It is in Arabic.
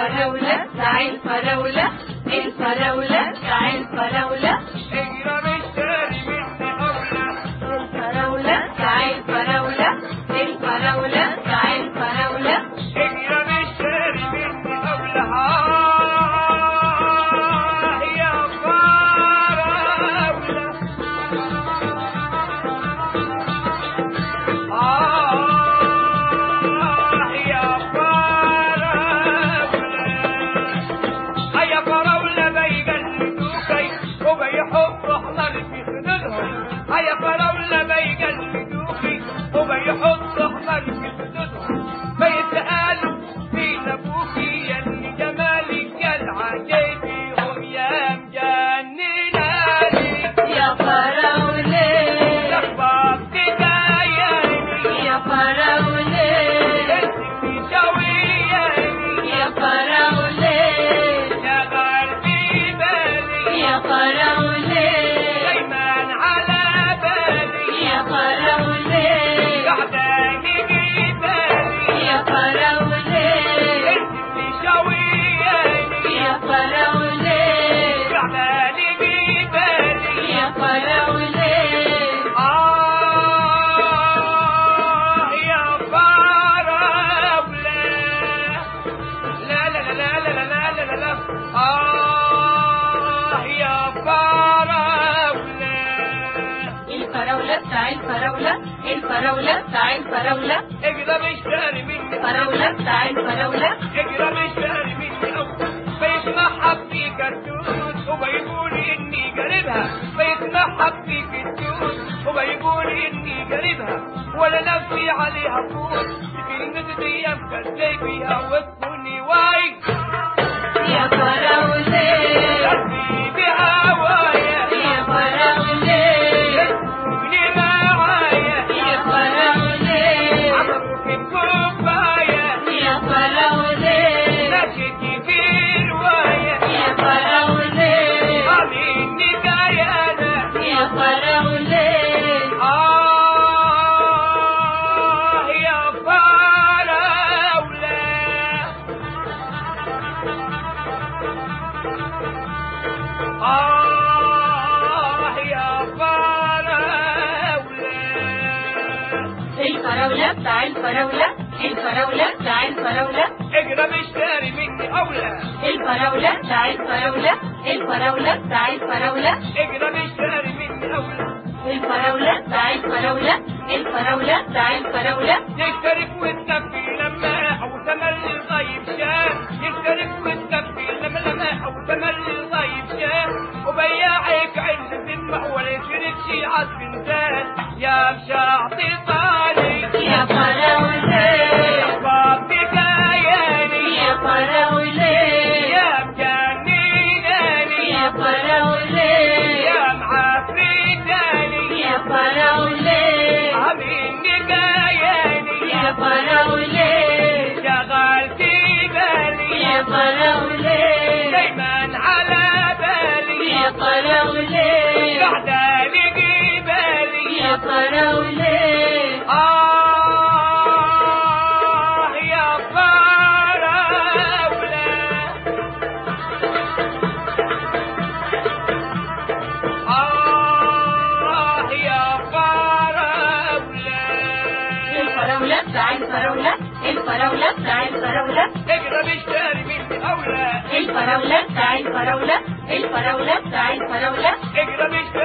الفراولة بتاع الفراولة، الفراولة بتاع الفراولة، اجرى مشتري مني أولى. الفراولة بتاع الفراولة، الفراولة بتاع الفراولة، اجرى مشتري مني أولى. يا فراولة يا فراولة، يا فراولة بيجلدوكي وبيحطوا أحمر في خدودهم. يا فراولة بيجلدوكي وبيحطوا أحمر في خدودهم. بيسألوا مين أبوكي يا اللي جمالك العجيب فيهم يا مجنناني. يا فراولة لخبطت داياني يا فراولة انتي شوياني يا فراولة يا قلبي بالي يا فراولة دايما على بالي يا فراولة قاعدة يجي بالي يا فراولة انتي شوياني يا فراولة قاعدة يجي بالي يا فراولة يا فراولة. لا لا لا لا لا لا لا لا لا. يا فراولة. الفراولة بتاع الفراولة، الفراولة بتاع الفراولة، اجرى مشتري مني الفراولة بتاع الفراولة، اجرى مشتري مني أول. بيسمعها في كرتون وبيقول إني قريبها. بيسمعها في كرتون وبيقول إني قريبها. ولا نفسي عليها فوت كلمة دي أفكر زي فيها وتكوني واي. يا فراولة قلبي بهوايا يا فراولة تكوني معايا. يا فراولة عمروك بكوباية يا فراولة نشكي في رواية. يا فراولة عاملني كيانة يا فراولة يا فراولة. يا فراولة. الفراولة بتاع الفراولة، الفراولة بتاع الفراولة، اجرى مشتري مني أولى. الفراولة بتاع الفراولة، الفراولة بتاع الفراولة، اجرى مشتري مني أولى. الفراولة بتاع الفراولة، الفراولة بتاع الفراولة، يشترك وتكفي لما أو تملي الغيب شاف. يشترك وتكفي لما أو تملي الغيب شاف. وبياعك عز ذمة ولا يشركش عزف انسان. يا مشاعطي طالي يا فراولة يا بابي كياني يا فراولة يا مجنناني يا فراولة يا معفريتاني يا فراولة عاملني كياني يا فراولة شغلتي بالي يا فراولة دايما على بالي يا فراولة قاعدة لقي بالي. يا فراولة يا فراولة. يا فراولة. الفراولة بتاع الفراولة، الفراولة بتاع الفراولة، اجرى مشتري مني أولى. الفراولة بتاع الفراولة، الفراولة بتاع الفراولة، اجرى مشتري